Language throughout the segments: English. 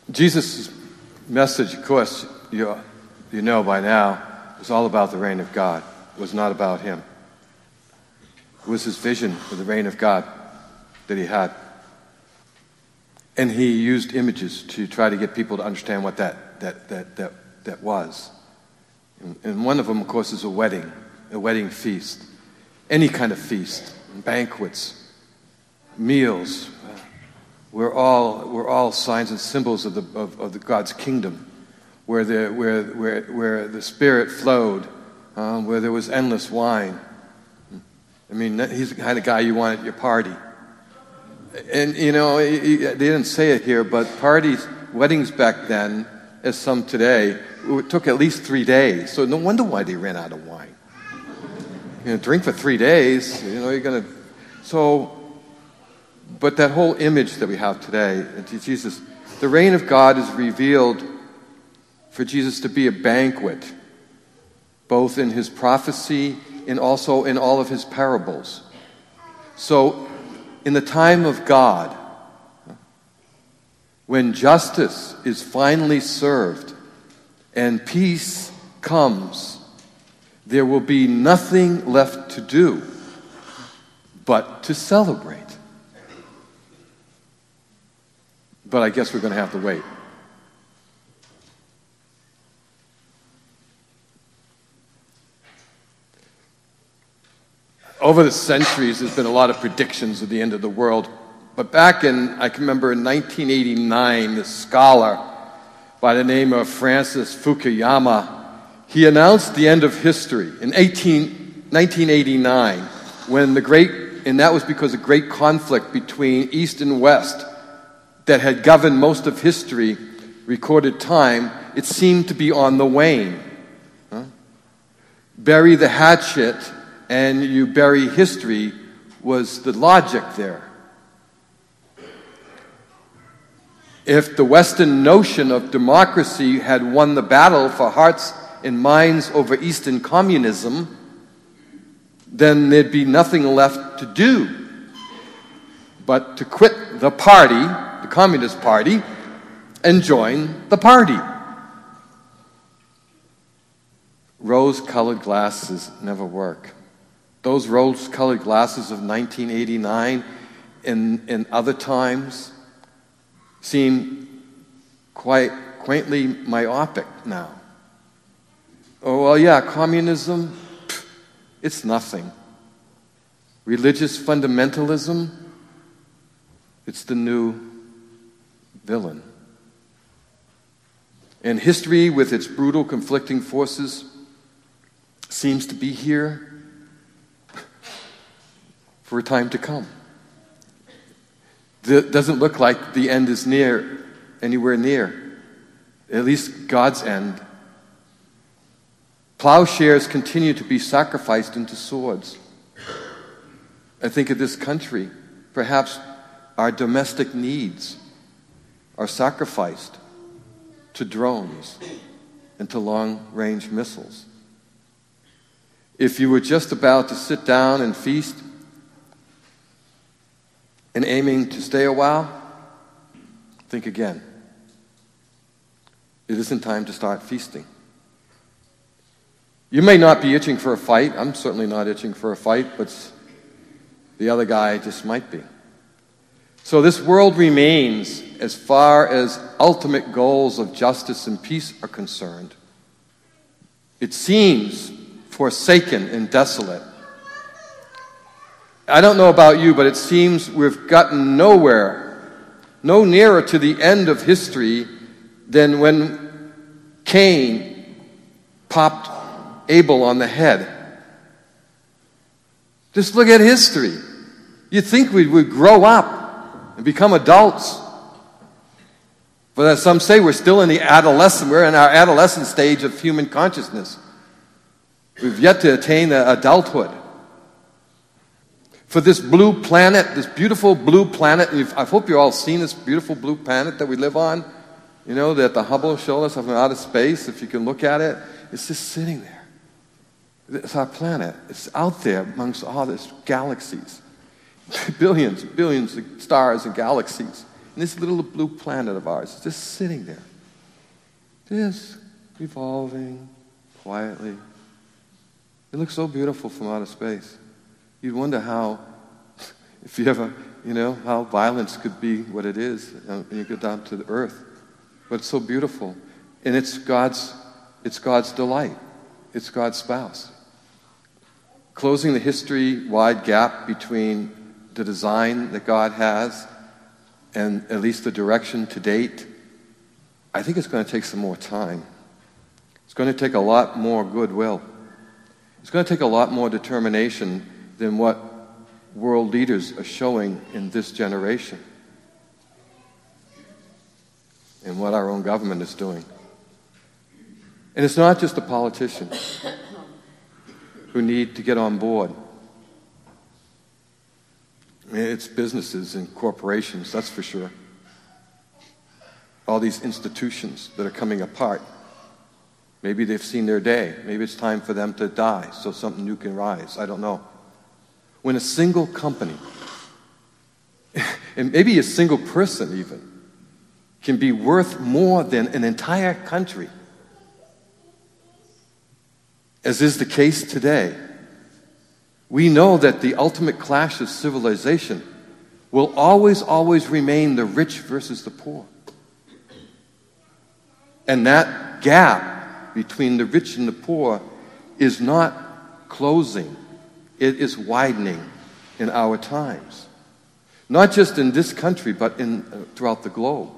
Jesus' message, of course, you know by now, was all about the reign of God. It was not about him. It was his vision of the reign of God that he had. And he used images to try to get people to understand what that was. And one of them, of course, is a wedding feast. Any kind of feast, banquets, meals. We're all signs and symbols of the God's kingdom, where the Spirit flowed, where there was endless wine. I mean, he's the kind of guy you want at your party. And they didn't say it here, but weddings back then, as some today, it took at least 3 days. So no wonder why they ran out of wine. Drink for 3 days. You're gonna. But that whole image that we have today, Jesus, the reign of God is revealed for Jesus to be a banquet, both in his prophecy and also in all of his parables. So, in the time of God, when justice is finally served and peace comes, there will be nothing left to do but to celebrate. But I guess we're going to have to wait. Over the centuries, there's been a lot of predictions of the end of the world. But I can remember in 1989, this scholar by the name of Francis Fukuyama, he announced the end of history in 1989, and that was because of great conflict between East and West that had governed most of history, recorded time. It seemed to be on the wane. Bury the hatchet and you bury history was the logic there. If the Western notion of democracy had won the battle for hearts and minds over Eastern communism, then there'd be nothing left to do but to quit the party, the Communist Party, and join the party. Rose-colored glasses never work. Those rose-colored glasses of 1989 and other times seem quite quaintly myopic now. Oh, well, yeah, communism, it's nothing. Religious fundamentalism, it's the new villain. And history, with its brutal, conflicting forces, seems to be here for a time to come. It doesn't look like the end is anywhere near, at least God's end. Plowshares continue to be sacrificed into swords. I think of this country, perhaps our domestic needs are sacrificed to drones and to long-range missiles. If you were just about to sit down and feast and aiming to stay a while, think again. It isn't time to start feasting. You may not be itching for a fight. I'm certainly not itching for a fight, but the other guy just might be. So this world remains, as far as ultimate goals of justice and peace are concerned, it seems forsaken and desolate. I don't know about you, but it seems we've gotten no nearer to the end of history than when Cain popped Abel on the head. Just look at history. You'd think we would grow up and become adults. But as some say, we're still in we're in our adolescent stage of human consciousness. We've yet to attain adulthood. For this blue planet, this beautiful blue planet, I hope you've all seen this beautiful blue planet that we live on, that the Hubble showed us from outer space, if you can look at it, it's just sitting there. It's our planet. It's out there amongst all these galaxies. Billions of stars and galaxies. And this little blue planet of ours is just sitting there, just revolving quietly. It looks so beautiful from outer space. You'd wonder how, if you ever, how violence could be what it is when you go down to the earth. But it's so beautiful. And it's God's delight. It's God's spouse. Closing the history-wide gap between the design that God has and at least the direction to date, I think it's going to take some more time. It's going to take a lot more goodwill. It's going to take a lot more determination than what world leaders are showing in this generation and what our own government is doing. And it's not just the politicians who need to get on board. It's businesses and corporations, that's for sure. All these institutions that are coming apart. Maybe they've seen their day. Maybe it's time for them to die so something new can rise. I don't know. When a single company, and maybe a single person even, can be worth more than an entire country, as is the case today, we know that the ultimate clash of civilization will always, always remain the rich versus the poor. And that gap between the rich and the poor is not closing. It is widening in our times. Not just in this country, but throughout the globe.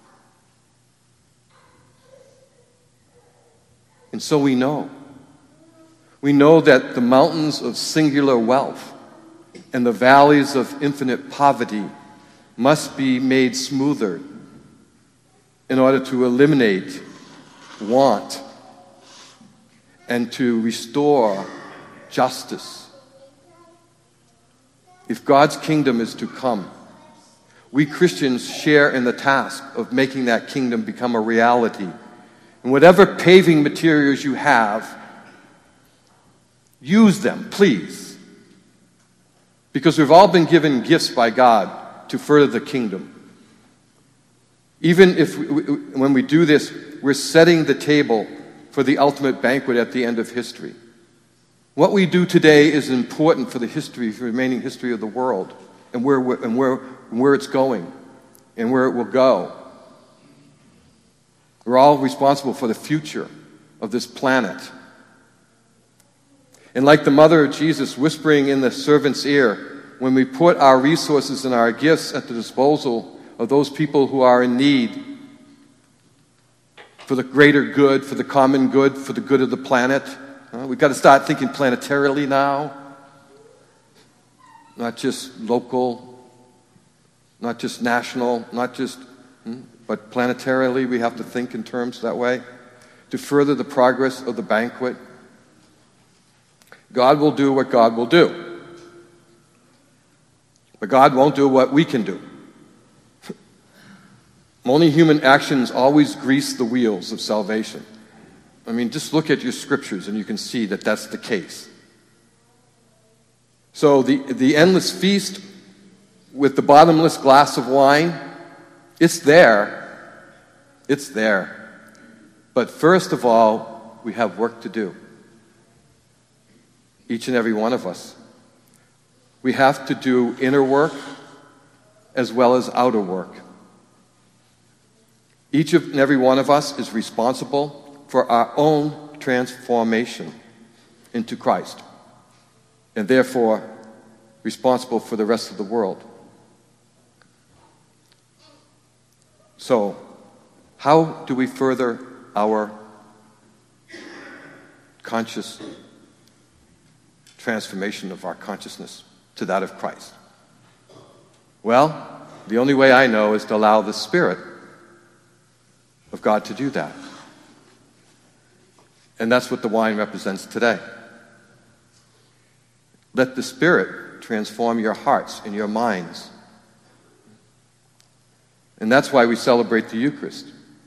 And so we know. We know that the mountains of singular wealth and the valleys of infinite poverty must be made smoother in order to eliminate want and to restore justice. If God's kingdom is to come, we Christians share in the task of making that kingdom become a reality. And whatever paving materials you have, use them, please. Because we've all been given gifts by God to further the kingdom. Even if when we do this, we're setting the table for the ultimate banquet at the end of history. What we do today is important for the remaining history of the world and where it's going and where it will go. We're all responsible for the future of this planet. And like the mother of Jesus whispering in the servant's ear, when we put our resources and our gifts at the disposal of those people who are in need for the greater good, for the common good, for the good of the planet, we've got to start thinking planetarily now, not just local, not just national, but planetarily we have to think in terms that way to further the progress of the banquet. God will do what God will do. But God won't do what we can do. Only human actions always grease the wheels of salvation. I mean, just look at your scriptures and you can see that that's the case. So the endless feast with the bottomless glass of wine, it's there. It's there. But first of all, we have work to do. Each and every one of us. We have to do inner work as well as outer work. Each and every one of us is responsible for our own transformation into Christ, and therefore responsible for the rest of the world. So, how do we further our conscious transformation of our consciousness to that of Christ? Well, the only way I know is to allow the Spirit of God to do that. And that's what the wine represents today. Let the Spirit transform your hearts and your minds. And that's why we celebrate the Eucharist.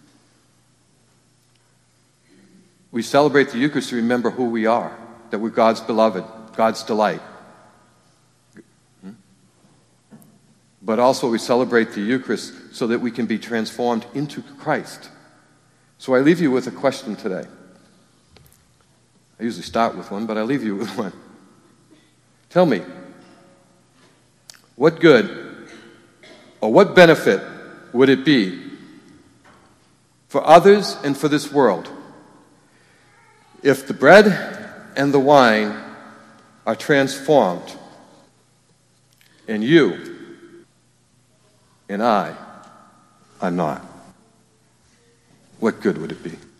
We celebrate the Eucharist to remember who we are, that we're God's beloved, God's delight. But also we celebrate the Eucharist so that we can be transformed into Christ. So I leave you with a question today. I usually start with one, but I leave you with one. Tell me, what good or what benefit would it be for others and for this world if the bread and the wine are transformed and you and I are not? What good would it be?